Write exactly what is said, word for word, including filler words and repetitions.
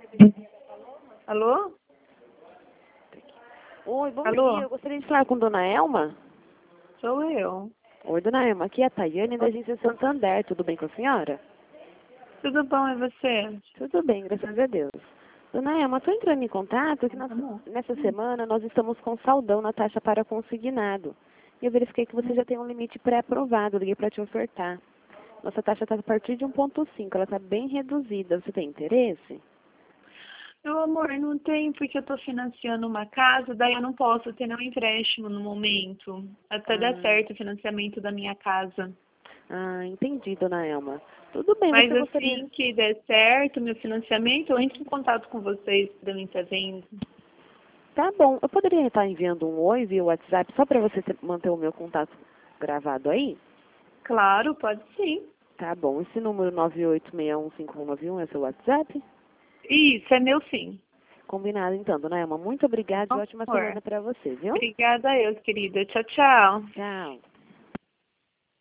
Alô? Oi, bom Alô? dia. Eu gostaria de falar com Dona Elma. Sou eu. Oi, Dona Elma. Aqui é a Tayane da agência Santander. Tudo bem com a senhora? Tudo bom, e você? Tudo bem, graças a Deus. Dona Elma, estou entrando em contato que nós, Tá bom. nessa semana nós estamos com saldão na taxa para consignado. E eu verifiquei que você já tem um limite pré-aprovado. Eu liguei para te ofertar. Nossa taxa está a partir de um ponto cinco. Ela está bem reduzida. Você tem interesse? Meu amor, não tem porque eu tô financiando uma casa, daí eu não posso ter nenhum empréstimo no momento. Até dar Ah, certo o financiamento da minha casa. ah, entendi, Dona Elma. Tudo bem, Mas você gostaria... assim que der certo o meu financiamento, eu entro em contato com vocês para mim estar vendo. Tá bom. Eu poderia estar enviando um oi via WhatsApp só para você ter- manter o meu contato gravado aí? Claro, pode sim. Tá bom. Esse número nove oito seis um cinco um nove um é seu WhatsApp? Isso, é meu sim. Combinado então, Dona Elma. Muito obrigada e Por ótima favor. semana para você, viu? Obrigada a eu, querida. Tchau, tchau. Tchau.